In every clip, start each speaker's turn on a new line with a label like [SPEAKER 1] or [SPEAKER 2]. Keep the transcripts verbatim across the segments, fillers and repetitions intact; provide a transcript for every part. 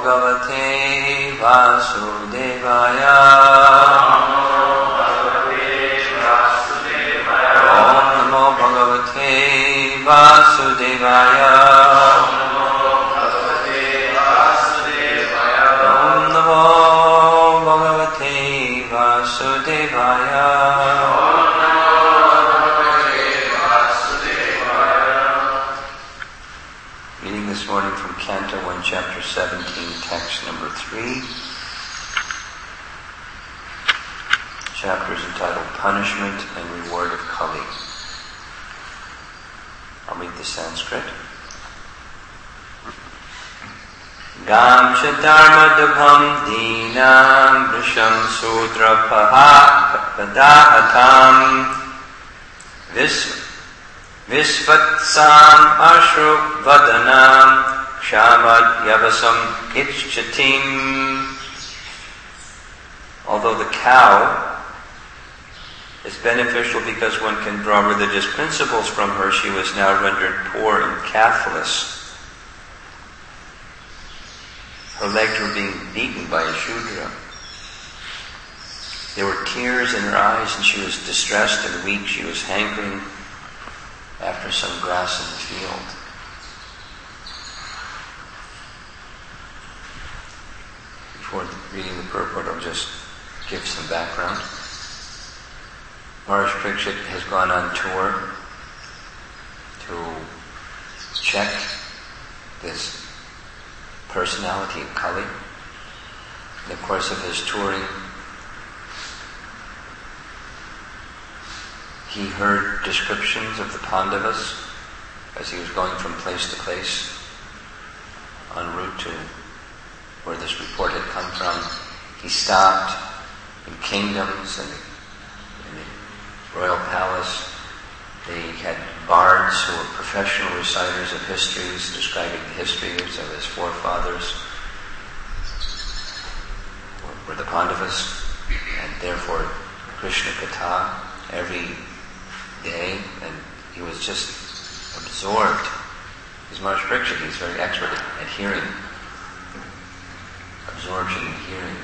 [SPEAKER 1] Bhagavate Vasudevaya. Om Namo Bhagavate Vasudevaya. Om Namo Bhagavate Vasudevaya. Reading this morning from Canto one, Chapter seventeen, text number three. Chapter is entitled Punishment and Reward of Kali. I'll read the Sanskrit. Gam cha dharma dubham dinam vrisham sudra padahatam vis visvatsam ashru vadanam kshamad yavasam ichchatim. Although the cow is beneficial because one can draw religious principles from her, she was now rendered poor and calfless. Her legs were being beaten by a Shudra. There were tears in her eyes and she was distressed and weak. She was hankering after some grass in the field. Before reading the purport, I'll just give some background. Maharaj Parikshit has gone on tour to check this personality of Kali. In the course of his touring, he heard descriptions of the Pandavas as he was going from place to place en route to where this report had come from. He stopped in kingdoms and in the royal palace. They had bards who were professional reciters of histories, describing the histories of his forefathers, were the Pandavas, and therefore Krishna Katha every day, and he was just absorbed. He's Maharaj Parikshit, he's very expert at hearing, absorption and hearing.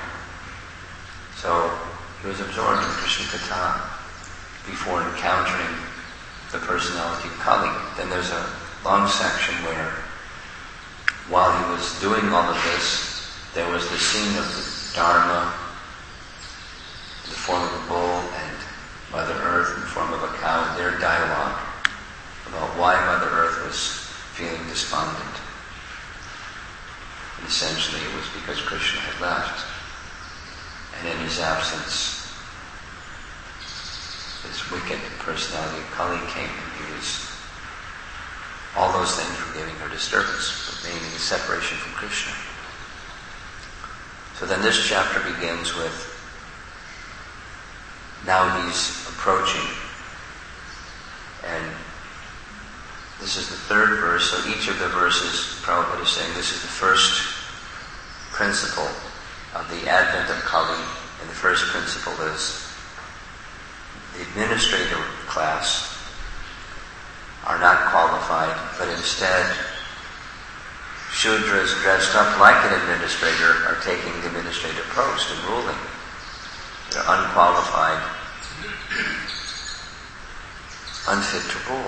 [SPEAKER 1] So he was absorbed in Krishna Katha before encountering the personality of Kali. Then there's a long section where, while he was doing all of this, there was the scene of the Dharma in the form of a bull and Mother Earth in the form of a cow, and their dialogue about why Mother Earth was feeling despondent. And essentially it was because Krishna had left, and in his absence this wicked personality of Kali came, and he was, all those things were giving her disturbance, but meaning a separation from Krishna. So then this chapter begins with, now he's approaching, and this is the third verse, so each of the verses, Prabhupada is saying this is the first principle of the advent of Kali, and the first principle is the administrator class are not qualified, but instead Shudras dressed up like an administrator are taking the administrative post and ruling. They're unqualified, unfit to rule.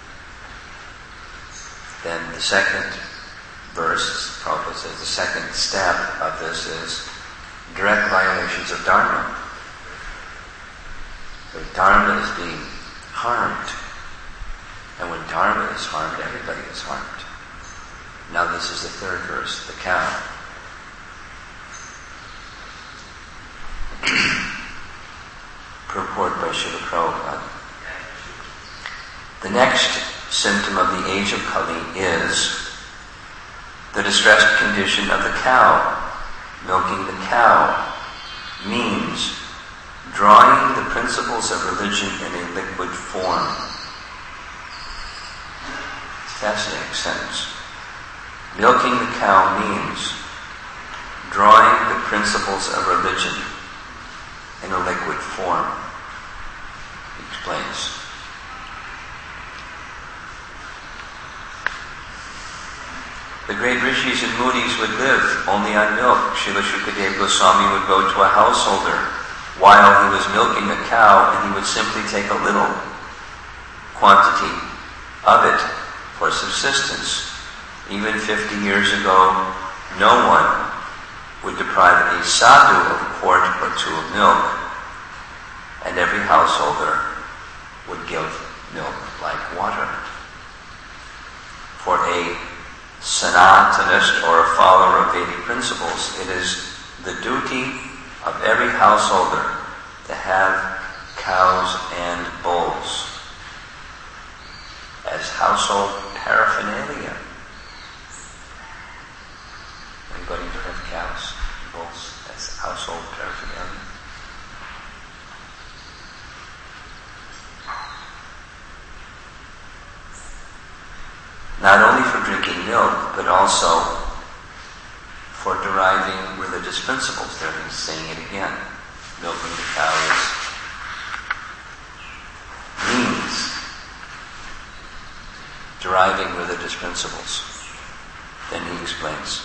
[SPEAKER 1] Then the second verse, Prabhupada says, the second step of this is direct violations of Dharma. So Dharma is being harmed. And when Dharma is harmed, everybody is harmed. Now this is the third verse, the cow. Purport by Srila Prabhupada. The next symptom of the age of Kali is the distressed condition of the cow. Milking the cow means drawing the principles of religion in a liquid form. It's a fascinating sentence. Milking the cow means drawing the principles of religion in a liquid form. He explains. The great rishis and munis would live only on milk. Srila Shukadeva Goswami would go to a householder while he was milking a cow, and he would simply take a little quantity of it for subsistence. Even fifty years ago, no one would deprive a sadhu of a quart or two of milk, and every householder would give milk like water. For a Sanatanist or a follower of Vedic principles, it is the duty of every householder to have cows and bulls as household paraphernalia. Anybody here have cows and bulls as household paraphernalia? Not only for drinking milk, but also for deriving religious principles. There he's saying it again. Milking the cow is means deriving religious principles. Then he explains.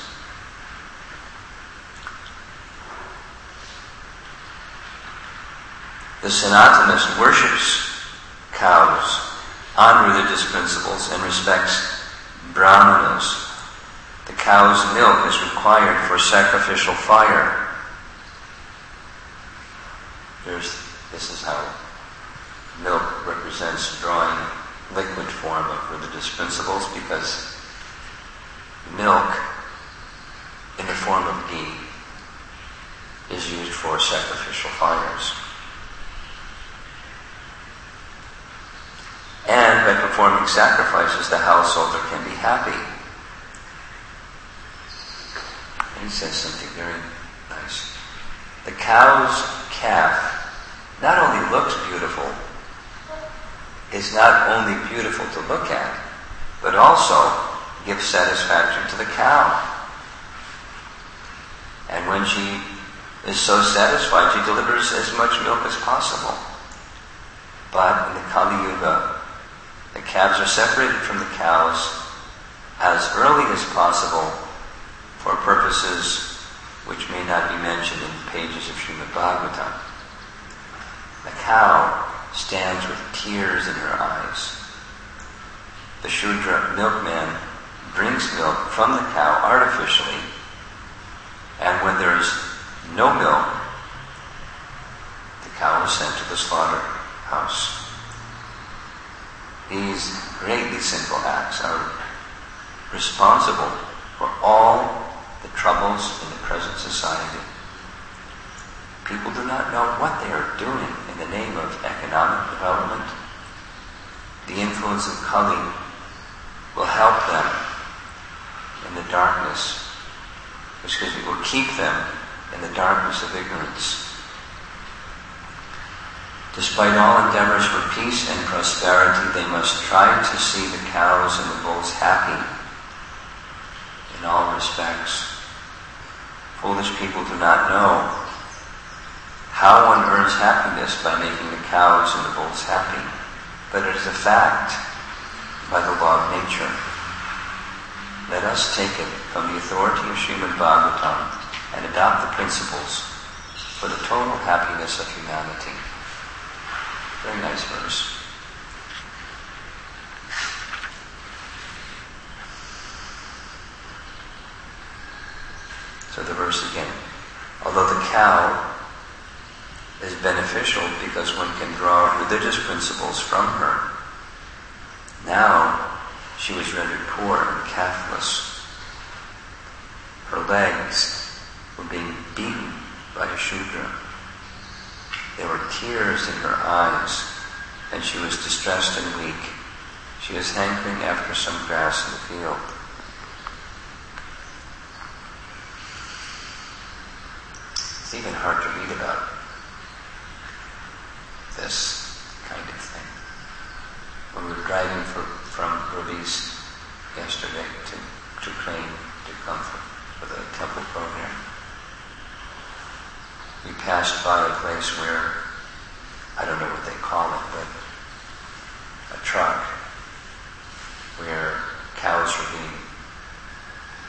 [SPEAKER 1] The Sanatanist worships cows on religious principles and respects Brahmanas. The cow's milk is required for sacrificial fire. There's, this is how milk represents drawing liquid form of religious principles, because milk in the form of ghee is used for sacrificial fires. And by performing sacrifices, the householder can be happy. And he says something very nice. The cow's calf not only looks beautiful, is not only beautiful to look at, but also gives satisfaction to the cow. And when she is so satisfied, she delivers as much milk as possible. But in the Kali Yuga, the calves are separated from the cows as early as possible for purposes which may not be mentioned in the pages of Srimad Bhagavatam. The cow stands with tears in her eyes. The Shudra milkman drinks milk from the cow artificially, and when there is no milk, the cow is sent to the slaughterhouse. These greatly sinful acts are responsible for all the troubles in the present society. People do not know what they are doing in the name of economic development. The influence of Kali will help them in the darkness, excuse me, will keep them in the darkness of ignorance. Despite all endeavors for peace and prosperity, they must try to see the cows and the bulls happy in all respects. Foolish people do not know how one earns happiness by making the cows and the bulls happy, but it is a fact by the law of nature. Let us take it from the authority of Srimad Bhagavatam and adopt the principles for the total happiness of humanity. Very nice verse. So the verse again. Although the cow is beneficial because one can draw religious principles from her, now she was rendered poor and calfless. Her legs were being beaten by a Shudra. There were tears in her eyes, and she was distressed and weak. She was hankering after some grass in the field. It's even hard to read about this kind of thing. When we were driving for, from Ravis yesterday to, to Crane to come for, for the temple program, we passed by a place where, I don't know what they call it, but a truck where cows were being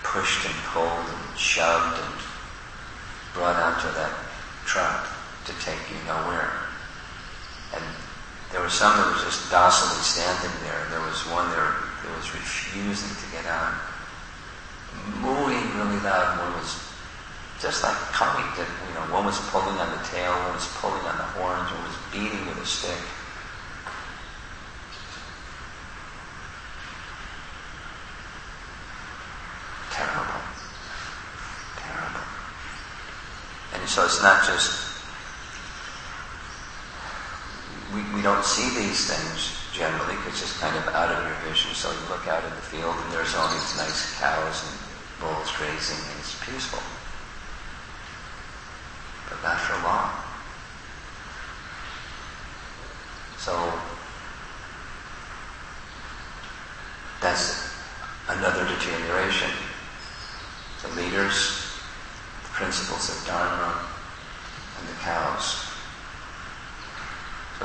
[SPEAKER 1] pushed and pulled and shoved and brought onto that truck to take you nowhere. And there were some that were just docilely standing there. There was one there that was refusing to get out, mooing really loud. One was just like coming to, you know, one was pulling on the tail, one was pulling on the horns, one was beating with a stick. Terrible. Terrible. And so it's not just, we, we don't see these things generally because it's just kind of out of your vision. So you look out in the field and there's all these nice cows and bulls grazing and it's peaceful. But not for long. So that's another deterioration. The leaders, the principles of Dharma, and the cows. So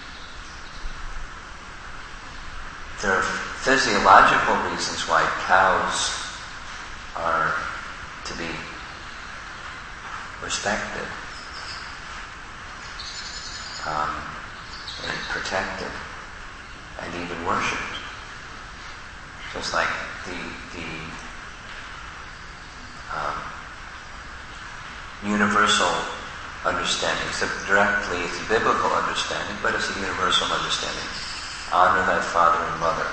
[SPEAKER 1] there are physiological reasons why cows are to be respected, um, and protected, and even worshipped. Just like the the um, universal understanding. It's a directly, it's a biblical understanding, but it's a universal understanding. Honor thy father and mother.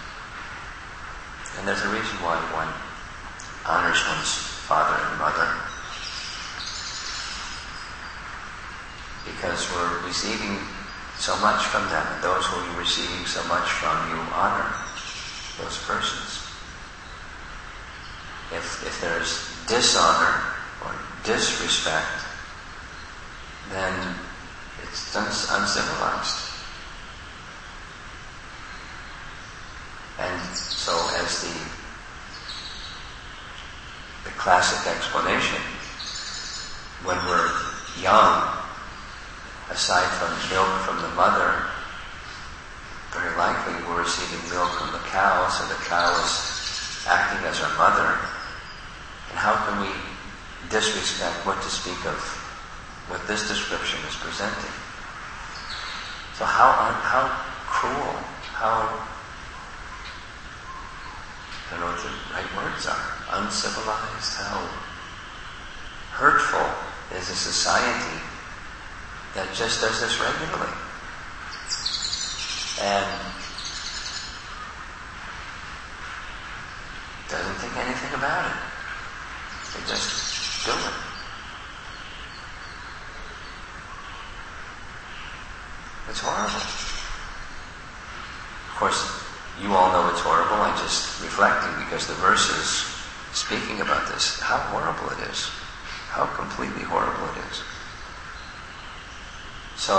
[SPEAKER 1] And there's a reason why one honors one's father and mother. Because we're receiving so much from them, and those who are receiving so much from, you honor those persons. If, if there's dishonor or disrespect, then it's uns- uncivilized. And so as the the classic explanation, when we're young, aside from milk from the mother, very likely we're receiving milk from the cow, so the cow is acting as our mother. And how can we disrespect what to speak of what this description is presenting? So how how cruel, how, I don't know what the right words are, uncivilized, how hurtful is a society that just does this regularly. And doesn't think anything about it. They just do it. It's horrible. Of course, you all know it's horrible. I'm just reflecting because the verse is speaking about this. How horrible it is. How completely horrible it is. So,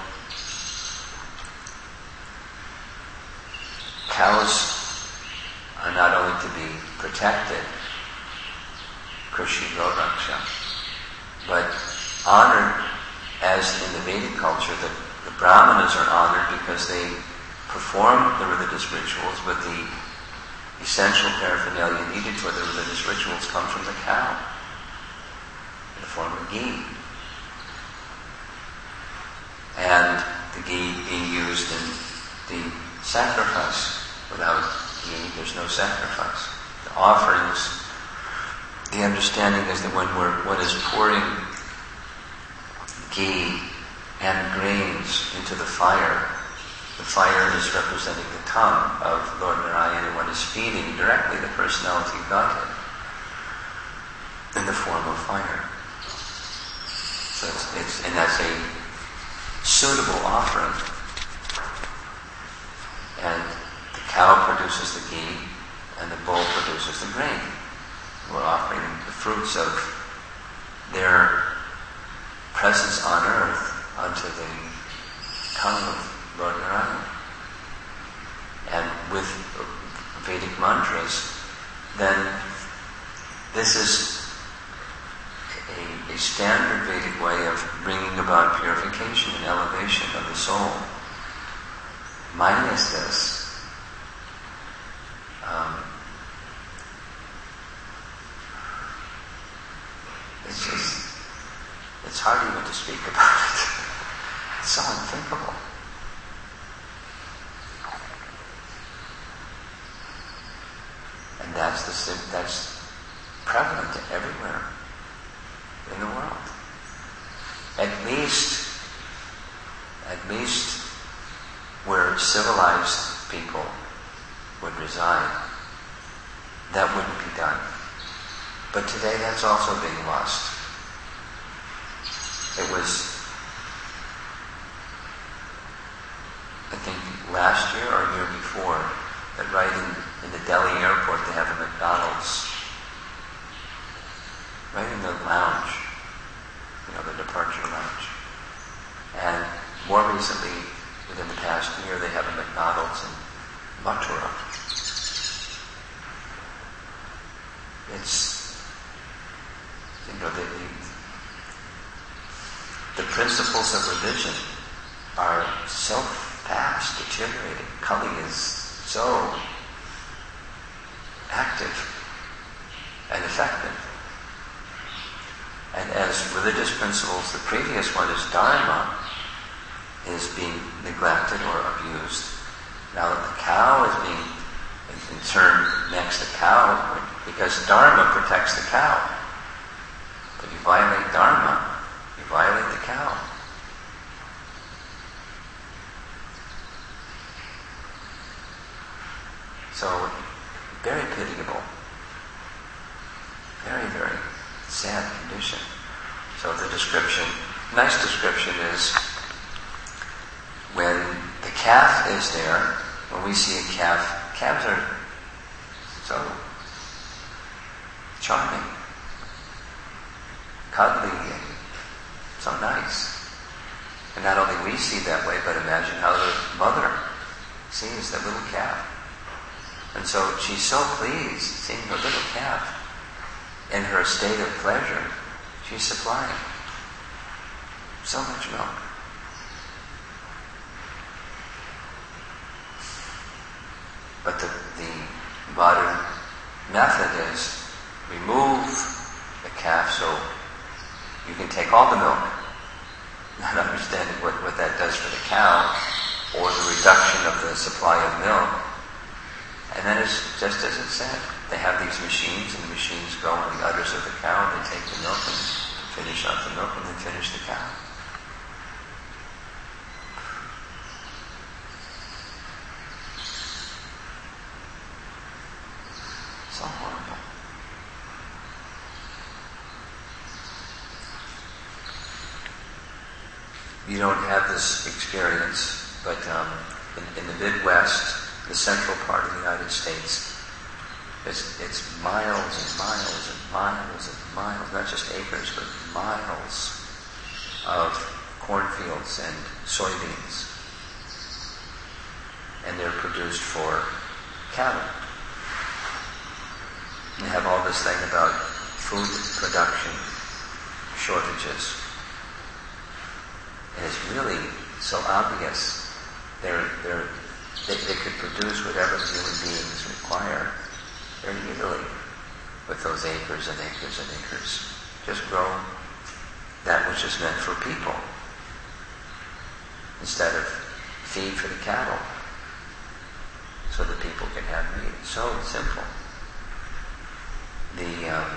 [SPEAKER 1] cows are not only to be protected, Krishi Goraksha, but honored as in the Vedic culture, the, the Brahmanas are honored because they perform the religious rituals with the essential paraphernalia needed for the religious rituals come from the cow in the form of ghee. And the ghee being used in the sacrifice. Without ghee, there's no sacrifice. The offerings, the understanding is that when we're, one is pouring ghee and grains into the fire, the fire is representing the tongue of Lord Narayana, and one is feeding directly the personality of Godhead in the form of fire. So it's, it's and that's a suitable offering. And the cow produces the ghee, and the bull produces the grain. We're offering the fruits of their presence on earth unto the tongue of Lord Narayana. And with Vedic mantras, then this is a, a standard Vedic way of bringing about purification and elevation of the soul. Minus this, um, It's just, it's hard even to speak about it. It's so unthinkable. And that's the that's prevalent everywhere in the world. At least, at least where civilized people would reside, that wouldn't be done. But today that's also being lost. It was, I think, last year or year before, that right in, in the Delhi airport they have a McDonald's, right in the lounge, you know, the departure lounge. And more recently, within the past year, they have a McDonald's in Mathura. It's, you know, the, the, the principles of religion are so fast deteriorating. Kali is so active and effective. And as religious principles, the previous one is Dharma, is being neglected or abused. Now that the cow is being, in turn, next to cow, because Dharma protects the cow. If you violate Dharma, you violate the cow. So, very pitiable. Very, very sad condition. So the description, nice description is when the calf is there, when we see a calf, calves are so charming, cuddly, and so nice. And not only we see that way, but imagine how the mother sees the little calf. And so she's so pleased seeing her little calf in her state of pleasure. She's supplying so much milk. But the, the modern method is remove the calf so you can take all the milk. Not understanding what, what that does for the cow, or the reduction of the supply of milk. And then it's just as it said. They have these machines, and the machines go on the udders of the cow, and they take the milk and finish off the milk, and then finish the cow. So horrible. You don't have this experience, but um, in, in the Midwest, the central part of the United States, it's, it's miles and miles and miles and miles, not just acres, but miles of cornfields and soybeans. And they're produced for cattle. You have all this thing about food production shortages. And it's really so obvious. They're, they're, they, they could produce whatever human beings require very easily with those acres and acres and acres. Just grow that which is meant for people instead of feed for the cattle so that people can have meat. So simple. The um,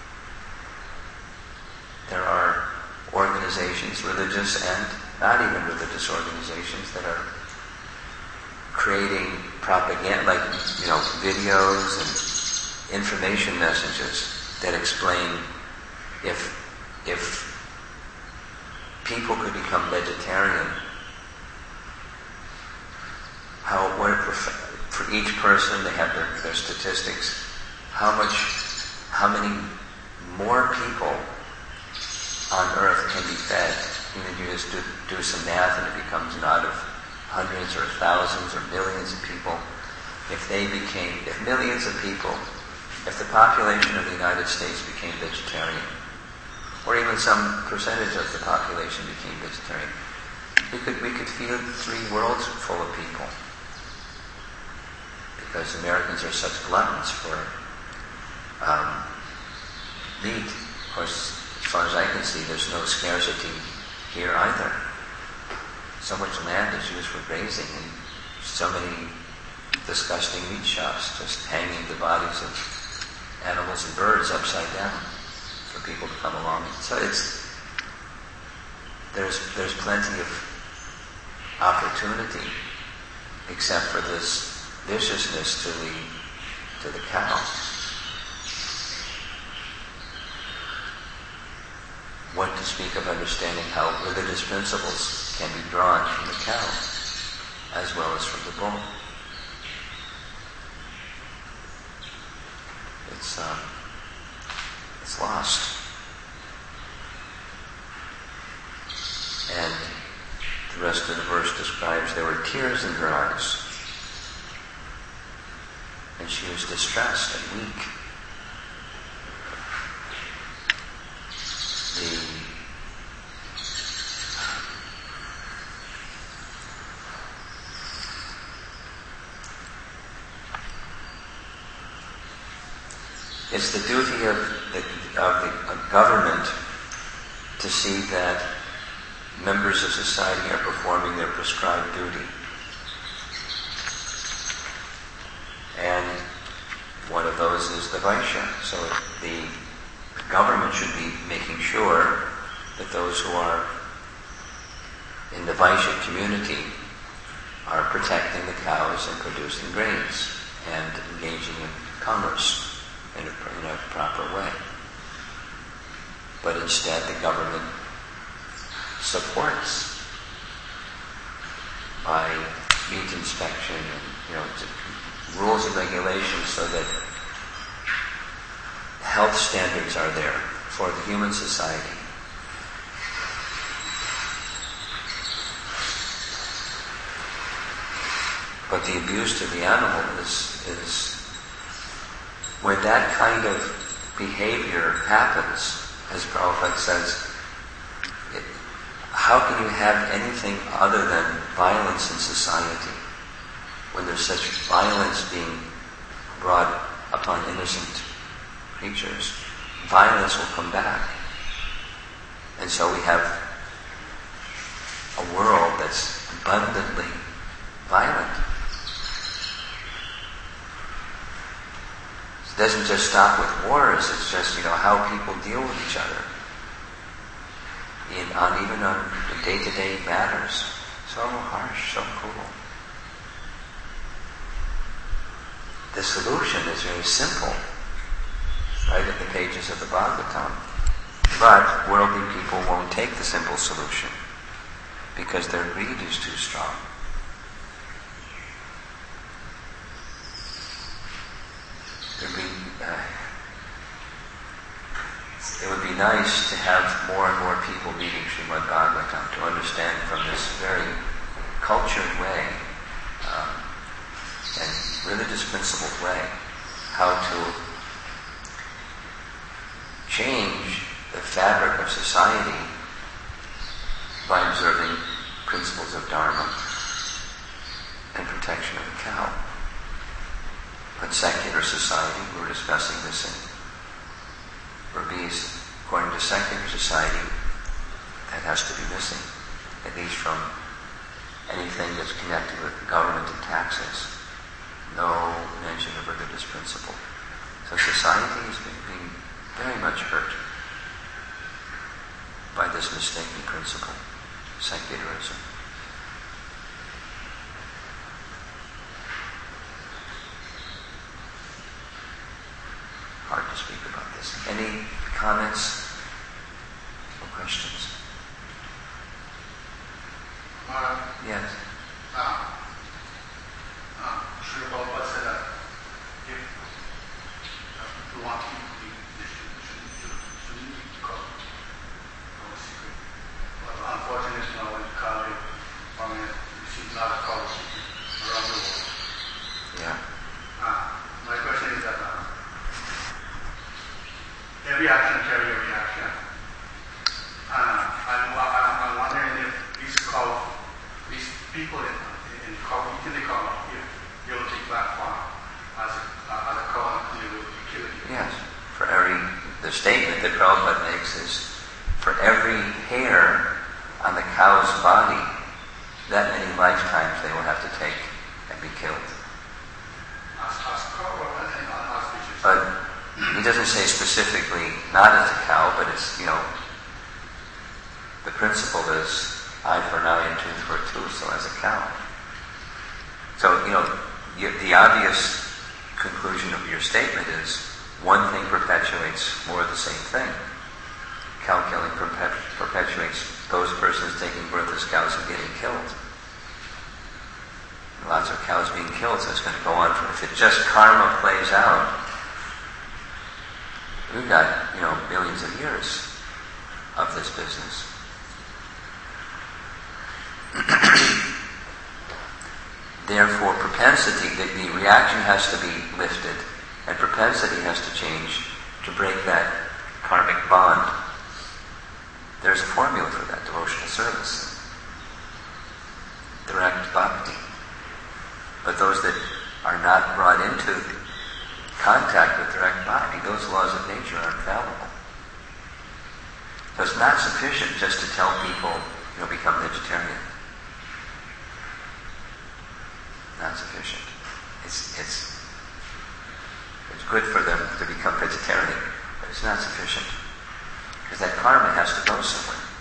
[SPEAKER 1] there are organizations, religious and not even religious organizations, that are creating propaganda, like, you know, videos and information messages that explain if if people could become vegetarian, how what for each person, they have their, their statistics, how much, how many more people on earth can be fed. You know, you just do, do some math and it becomes not of hundreds or thousands or millions of people. If they became, if millions of people, if the population of the United States became vegetarian, or even some percentage of the population became vegetarian, we could we could feed three worlds full of people. Because Americans are such gluttons for um, meat. Of course, far as I can see, there's no scarcity here either. So much land is used for grazing, and so many disgusting meat shops just hanging the bodies of animals and birds upside down for people to come along. So it's there's there's plenty of opportunity, except for this viciousness to the to the cow. What to speak of understanding how religious principles can be drawn from the cow as well as from the bull. It's um, it's lost. And the rest of the verse describes there were tears in her eyes, and she was distressed and weak. The It's the duty of the, of the of government to see that members of society are performing their prescribed duty. And one of those is the Vaishya. So the government should be making sure that those who are in the Vaishya community are protecting the cows and producing grains and engaging in commerce in a, in a proper way. But instead the government supports by meat inspection and, you know, rules and regulations so that health standards are there for the human society. But the abuse to the animal is, is where that kind of behavior happens, as Prabhupada says, it, how can you have anything other than violence in society when there's such violence being brought upon innocent creatures? Violence will come back. And so we have a world that's abundantly violent. It doesn't just stop with wars, it's just, you know, how people deal with each other. In, on, even on the day-to-day matters. So harsh, so cruel. The solution is very simple, right at the pages of the Bhagavatam. But worldly people won't take the simple solution because their greed is too strong. There'd be, uh, it would be nice to have more and more people reading Srimad Bhagavatam to understand from this very cultured way um, and religious principled way how to change the fabric of society by observing principles of Dharma and protection of the cow. But secular society, we're discussing this in Rabbi's, according to secular society, that has to be missing, at least from anything that's connected with government and taxes. No mention of religious principle. So society is being very much hurt by this mistaken principle, secularism. Hard to speak about this. Any comments or questions?
[SPEAKER 2] Uh,
[SPEAKER 1] yes.
[SPEAKER 2] Uh, uh, Srila Prabhupada said that if uh, you want people to be, they should, should, should, shouldn't be called from a secret. But unfortunately, now when you call it from it, you see a lot of call secret around the world.
[SPEAKER 1] Yeah.
[SPEAKER 2] Uh, my question is that uh, every action carries a reaction. Uh, I'm, I'm, I'm wondering if these call, these people in, in call, in the call, if you'll take platform as a, uh, as a call, you will kill you.
[SPEAKER 1] Yes. For every, the statement that Prabhupada makes is, for every hair on the cow's body, that many lifetimes they will have to take and be killed. But he doesn't say specifically not as a cow, but it's, you know, the principle is eye for an eye and tooth for a tooth, so as a cow. So, you know, you, the obvious conclusion of your statement is one thing perpetuates more of the same thing. Cow killing perpet- perpetuates those persons taking birth as cows and getting killed. Lots of cows being killed, so it's going to go on. For, if it just karma plays out, we've got, you know, millions of years of this business. Therefore, propensity, the, the reaction has to be lifted, and propensity has to change to break that karmic bond. There's a formula for that: devotional service, direct bhakti. But those that are not brought into contact with direct bhakti, those laws of nature are infallible. So it's not sufficient just to tell people, you know, become vegetarian. Not sufficient. It's it's it's good for them to become vegetarian, but it's not sufficient because that karma has to go somewhere.